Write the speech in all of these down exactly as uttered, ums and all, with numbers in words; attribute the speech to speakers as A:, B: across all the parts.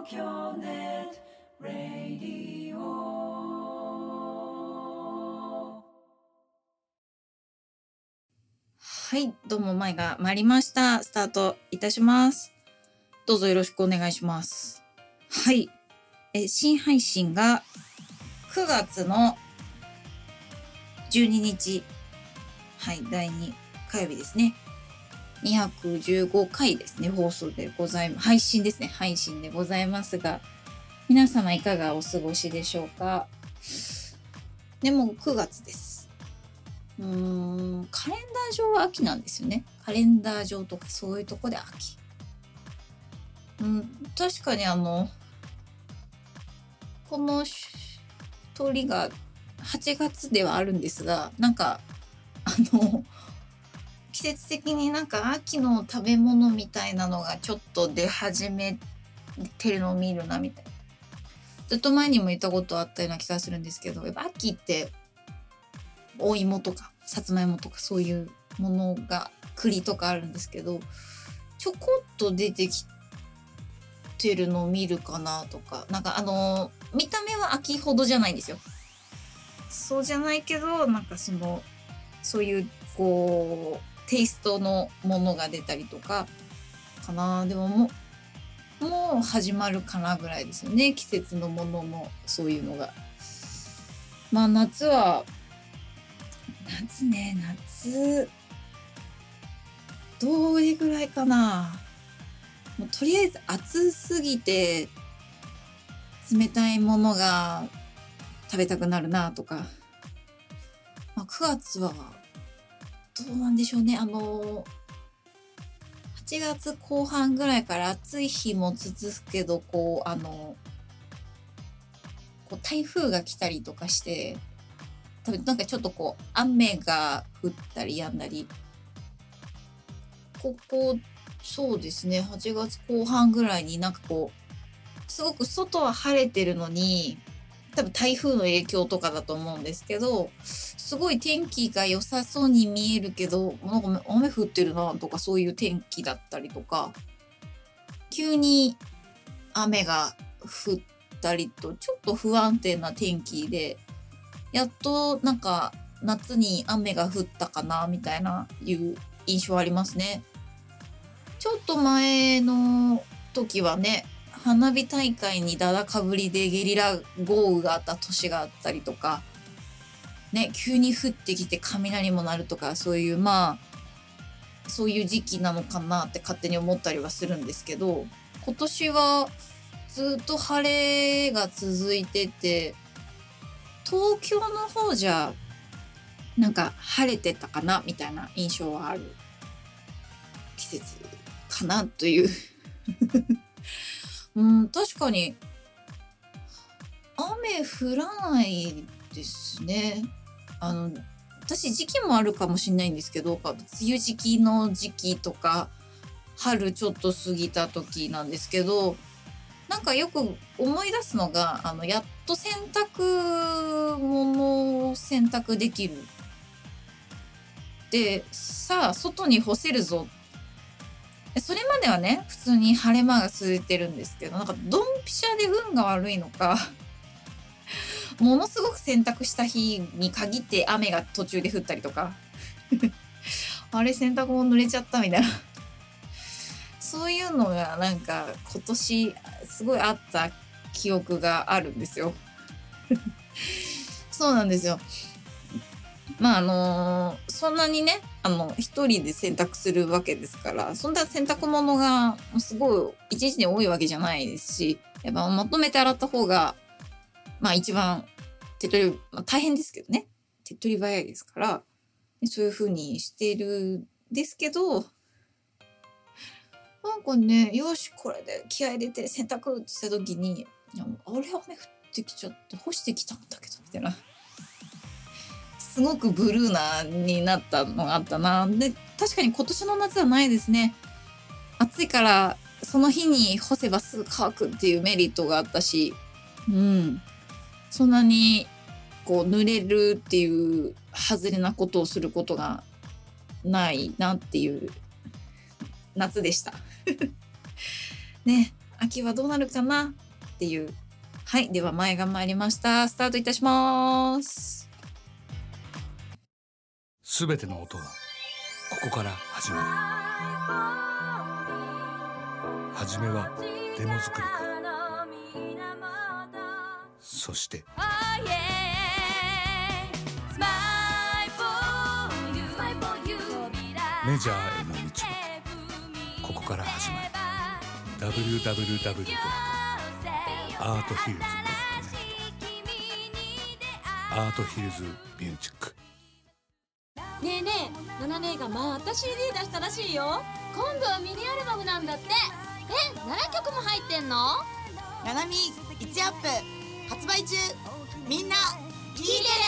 A: 京ネットラディオ。はい、どうも前が参りました。スタートいたします。どうぞよろしくお願いします。はい、え新配信がくがつのじゅうににち、はい、だいに火曜日ですね。にひゃくじゅうごかいですね、放送でございます。配信ですね、配信でございますが、皆様いかがお過ごしでしょうか。でもくがつです。うーん、カレンダー上は秋なんですよね。カレンダー上とかそういうとこで秋。うん、確かにあの、この通りがはちがつではあるんですが、なんか、あの、季節的になんか秋の食べ物みたいなのがちょっと出始めてるのを見るなみたいな。ずっと前にも言ったことあったような気がするんですけど、やっぱ秋ってお芋とかさつまいもとかそういうものが栗とかあるんですけど、ちょこっと出てきてるのを見るかなとか、なんかあの見た目は秋ほどじゃないんですよ。そうじゃないけど、なんかそのそういうこうテイストのものが出たりとかかな。でももうもう始まるかなぐらいですよね、季節のものもそういうのが。まあ夏は夏ね夏どれぐらいかな。もうとりあえず暑すぎて冷たいものが食べたくなるなとか、まあ、くがつはどうなんでしょうね。あのはちがつこう半ぐらいから暑い日も続くけど、こうあのこう台風が来たりとかして、多分なんかちょっとこう雨が降ったりやんだり、ここそうですね、はちがつこう半ぐらいになんかこうすごく外は晴れてるのに、多分台風の影響とかだと思うんですけど、すごい天気が良さそうに見えるけど、なんか雨降ってるなとか、そういう天気だったりとか、急に雨が降ったりとちょっと不安定な天気で、やっとなんか夏に雨が降ったかなみたいないう印象ありますね。ちょっと前の時はね、花火大会にだだかぶりでゲリラ豪雨があった年があったりとか、ね、急に降ってきて雷も鳴るとか、そういうまあそういう時期なのかなって勝手に思ったりはするんですけど、今年はずっと晴れが続いてて、東京の方じゃなんか晴れてたかなみたいな印象はある季節かなといううん、確かに雨降らないですね。あの私時期もあるかもしれないんですけど、梅雨時期の時期とか春ちょっと過ぎた時なんですけど、なんかよく思い出すのが、あのやっと洗濯物を洗濯できる。で、さあ外に干せるぞ。それまではね、普通に晴れ間が続いてるんですけど、なんかドンピシャで運が悪いのか、ものすごく洗濯した日に限って雨が途中で降ったりとか、あれ洗濯物濡れちゃったみたいな。そういうのがなんか今年すごいあった記憶があるんですよ。そうなんですよ。まああのーそんなにね、あの一人で洗濯するわけですから、そんな洗濯物がすごい一日に多いわけじゃないですし、やっぱまとめて洗った方がまあ一番手っ取り、まあ、大変ですけどね、手っ取り早いですから、そういう風にしているんですけど、なんかね、よしこれで気合い入れて洗濯ってした時に、あれ雨降ってきちゃって干してきたんだけどみたいな、すごくブルーなになったのがあったな。で、確かに今年の夏はないですね。暑いからその日に干せばすぐ乾くっていうメリットがあったし、うん、そんなにこう濡れるっていう外れなことをすることがないなっていう夏でした。ね、 秋はどうなるかなっていう。はい、では前が参りました。スタートいたします。
B: すべての音はここから始まる。はじめはデモ作りからそしてメジャーへの道はここから始まる。 ダブリューダブリューダブリュー ドットアートヒルズ ドットネット アートヒルズミュージック。
C: ねえねえ、ナナ姉がまた シーディー 出したらしいよ。今度はミニアルバムなんだって。え、ななきょくも入ってんの？
D: ナナミいちアップ発売中。みんな聞いてね。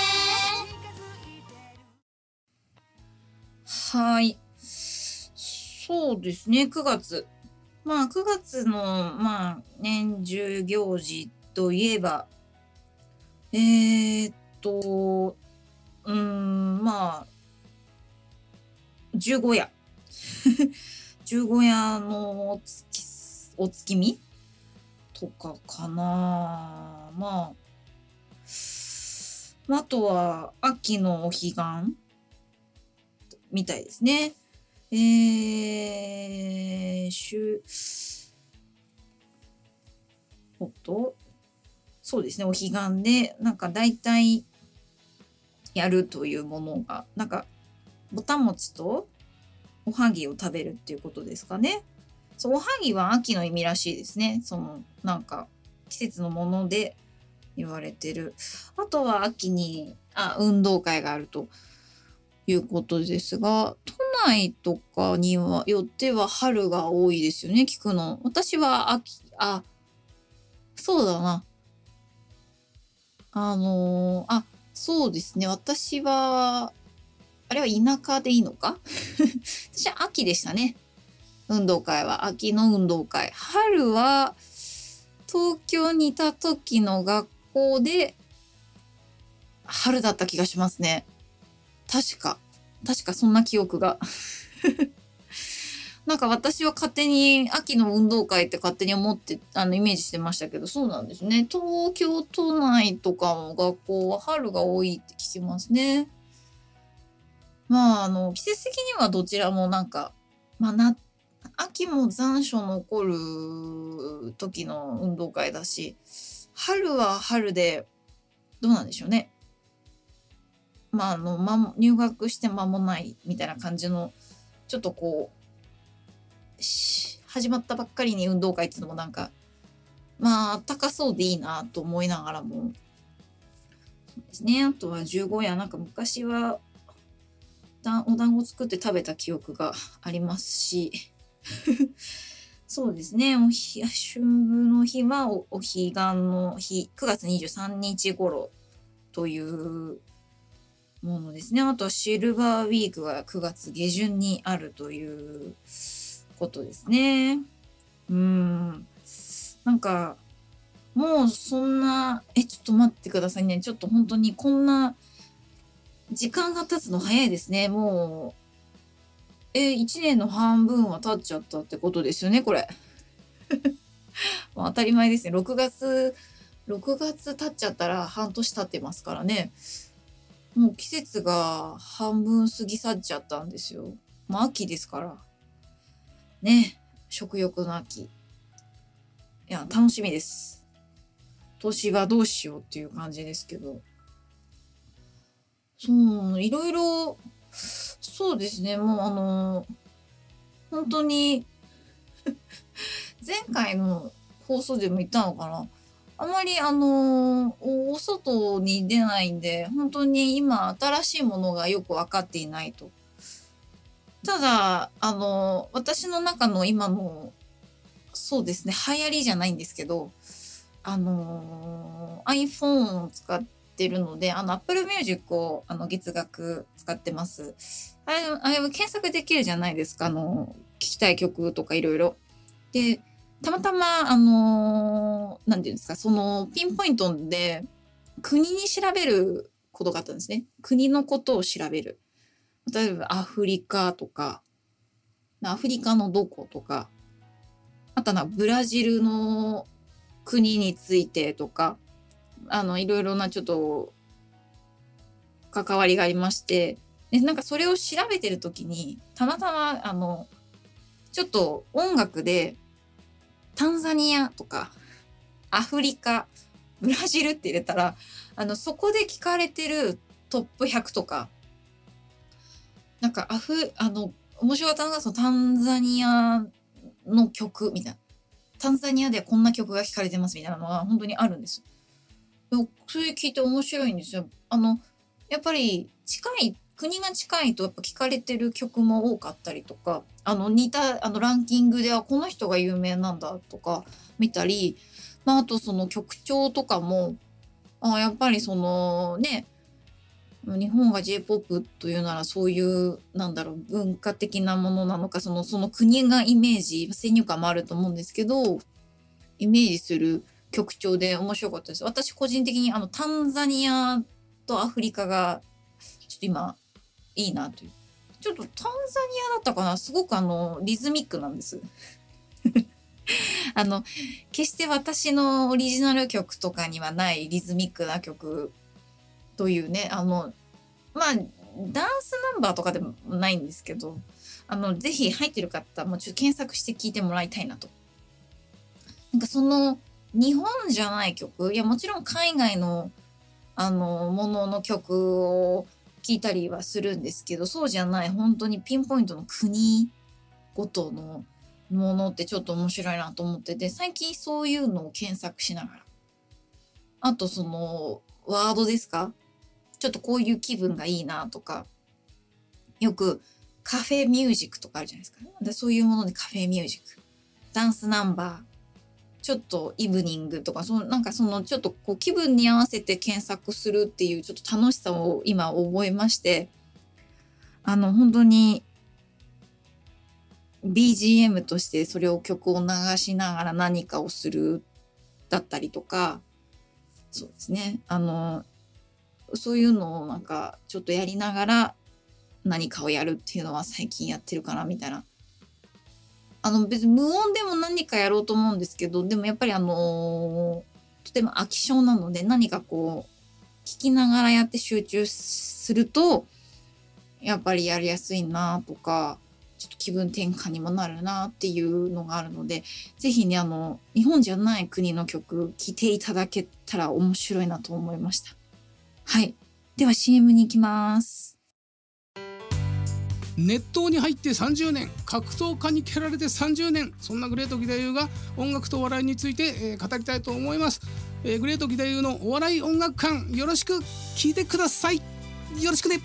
A: はい、そうですね。くがつ、まあくがつのまあ年中行事といえばえー、っとうーんまあ十五夜十五夜のお月お月見とかかな。まああとは秋のお彼岸みたいですね。えー、週おっとそうですね、お彼岸でなんか大体やるというものがなんかぼたもちとおはぎを食べるっていうことですかね。そう、おはぎは秋の意味らしいですね。そのなんか季節のもので言われてる。あとは秋にあ運動会があるということですが、都内とかにはよっては春が多いですよね、聞くの。私は秋、あ、そうだな。あのー、あ、そうですね。私は、あれは田舎でいいのか私は秋でしたね。運動会は秋の運動会。春は東京にいた時の学校で春だった気がしますね。確か確かそんな記憶がなんか私は勝手に秋の運動会って勝手に思ってあのイメージしてましたけど、そうなんですね。東京都内とかの学校は春が多いって聞きますね。まああの季節的にはどちらもなんかまあな秋も残暑残る時の運動会だし、春は春でどうなんでしょうね。まああの、ま、入学して間もないみたいな感じのちょっとこう始まったばっかりに運動会っていうのもなんかまあ暖かそうでいいなと思いながらも、そうですね。あとは十五夜なんか昔はお団子作って食べた記憶がありますしそうですね。おひ秋分の日は お, お彼岸の日くがつにじゅうさんにち頃というものですね。あとはシルバーウィークがくがつ下旬にあるということですね。うーん。なんかもうそんなえちょっと待ってくださいね。ちょっと本当にこんな時間が経つの早いですね。もうえいちねんの半分は経っちゃったってことですよね、これ。当たり前ですね。ろくがつろくがつ経っちゃったら半年経ってますからね。もう季節が半分過ぎ去っちゃったんですよ。もう秋ですからね。食欲の秋。いや楽しみです。年はどうしようっていう感じですけど、そういろいろそうですね。もうあの本当に前回の放送でも言ったのかな。あまりあのお外に出ないんで本当に今新しいものがよく分かっていないと。ただあの私の中の今のそうですね流行りじゃないんですけど、あの iPhone を使ってるので、あの Apple Music をあの月額使ってます。あれあれ検索できるじゃないですか。あの聞きたい曲とかいろいろで。たまたま、あのー、なんていうんですか、そのピンポイントで国に調べることがあったんですね。国のことを調べる。例えばアフリカとか、アフリカのどことか、 あとはブラジルの国についてとか、あのいろいろなちょっと関わりがありまして、でなんかそれを調べてる時にたまたまあのちょっと音楽でタンザニアとかアフリカ、ブラジルって入れたら、あのそこで聞かれてるトップひゃくとか、なんかアフあの面白かったのがそのタンザニアの曲みたいな、タンザニアでこんな曲が聞かれてますみたいなのが本当にあるんです。それ聞いて面白いんですよ。あのやっぱり近い国が近いとやっぱ聞かれてる曲も多かったりとか、あの似たあのランキングではこの人が有名なんだとか見たり、まあ、あとその曲調とかもあやっぱりそのね、日本が J-ポップ というならそういうなんだろう文化的なものなのか、そのその国がイメージ先入観もあると思うんですけど、イメージする曲調で面白かったです。私個人的にあのタンザニアとアフリカがちょっと今いいなという。ちょっとタンザニアだったかな、すごくあのリズミックなんですあの決して私のオリジナル曲とかにはないリズミックな曲というね、あのまあダンスナンバーとかでもないんですけど、あのぜひ入ってる方もちょっと検索して聴いてもらいたいなと。なんかその日本じゃない曲、いやもちろん海外のあのものの曲を聴いたりはするんですけど、そうじゃない本当にピンポイントの国ごとのものってちょっと面白いなと思ってて、最近そういうのを検索しながら、あとそのワードですか、ちょっとこういう気分がいいなとか、よくカフェミュージックとかあるじゃないですか。でそういうものでカフェミュージック、ダンスナンバー、ちょっとイブニングとか、そのなんかそのちょっとこう気分に合わせて検索するっていうちょっと楽しさを今覚えまして、あの本当に ビージーエム としてそれを曲を流しながら何かをするだったりとか、そうですね、あのそういうのをなんかちょっとやりながら何かをやるっていうのは最近やってるかなみたいな。あの別に無音でも何かやろうと思うんですけど、でもやっぱりあのー、とても飽き性なので、何かこう聞きながらやって集中するとやっぱりやりやすいなとか、ちょっと気分転換にもなるなっていうのがあるので、ぜひね、あの日本じゃない国の曲聴いていただけたら面白いなと思いました。はい、では シーエム に行きます。
E: 熱湯に入ってさんじゅうねん、格闘家に蹴られてさんじゅうねん、そんなグレート義太夫が音楽とお笑いについて、えー、語りたいと思います。えー、グレート義太夫のお笑い音楽館、よろしく聞いてください。よろしくね。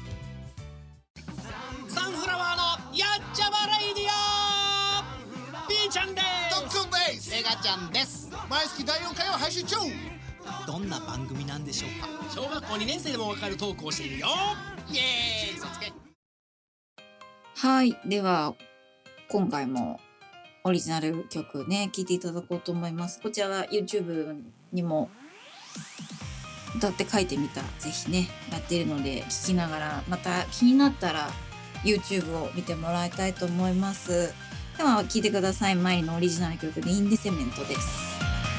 F: サンフラワーのやっちゃまレイディオ、ピーちゃんです。
G: トッツンです。
F: メガちゃんです。
G: 毎月だいよんかいを配信中。
F: どんな番組なんでしょうか。小学校にねん生でもわかるトークをしているよ。イエーイ、嘘つけ。
A: はい、では今回もオリジナル曲ね聴いていただこうと思います。こちらは YouTube にも歌って書いてみたぜひねやっているので、聴きながらまた気になったら YouTube を見てもらいたいと思います。では聴いてください。マイリのオリジナル曲でインディセメントです。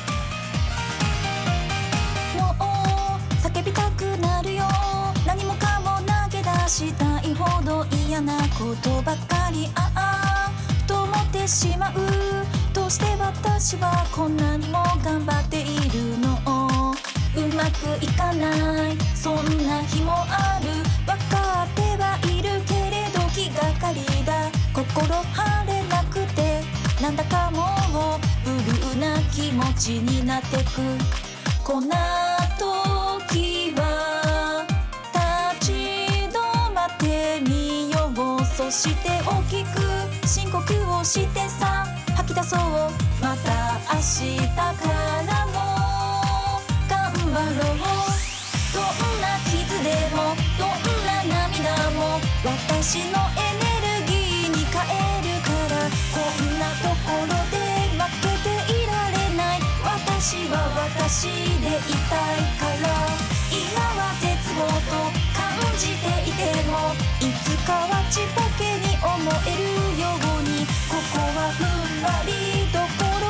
H: もう叫びたくなるよ、何もかも投げ出したいほど嫌なことばかり、ああと思ってしまう。どうして私はこんなにも頑張っているの。うまくいかない、そんな日もある。分かってはいるけれど気がかりだ。心晴れなくてなんだかもうブルーな気持ちになってく。こんな時は立ち止まってみよう。そして大きく深呼吸をしてさ、吐き出そう。また明日からも頑張ろう。どんな傷でもどんな涙も私のエネルギーに変えるから。こんなところで負けていられない。私は私でいたいから。今は絶望と感じていても、いつかはちぽけに思えるように。ここはふんわりどころ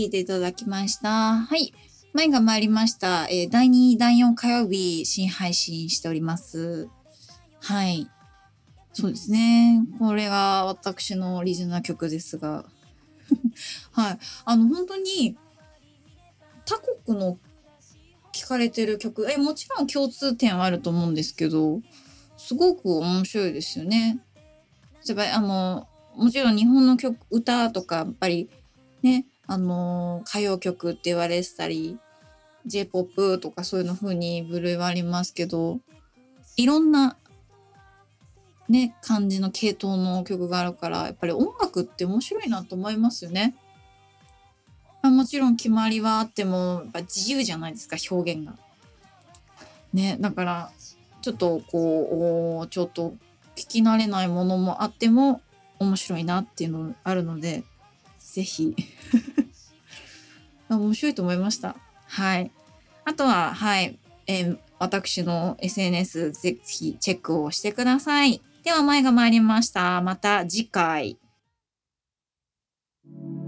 A: 聴いていただきました。はい。前が参りました。えー、だいに、だいよん火曜日、新配信しております。はい。そうですね。これが私のオリジナル曲ですが。はい。あの、本当に、他国の聴かれてる曲、え、もちろん共通点はあると思うんですけど、すごく面白いですよね。やっぱりあの、もちろん日本の曲、歌とか、やっぱりね、あの、歌謡曲って言われてたり、J-ポップ とかそういうの風に部類はありますけど、いろんなね、感じの系統の曲があるから、やっぱり音楽って面白いなと思いますよね。まあ、もちろん決まりはあっても、やっぱ自由じゃないですか、表現が。ね、だから、ちょっとこう、ちょっと聞き慣れないものもあっても面白いなっていうのあるので、ぜひ。面白いと思いました。はい。あとは、はい、えー、私の エスエヌエス ぜひチェックをしてください。では前が参りました。また次回。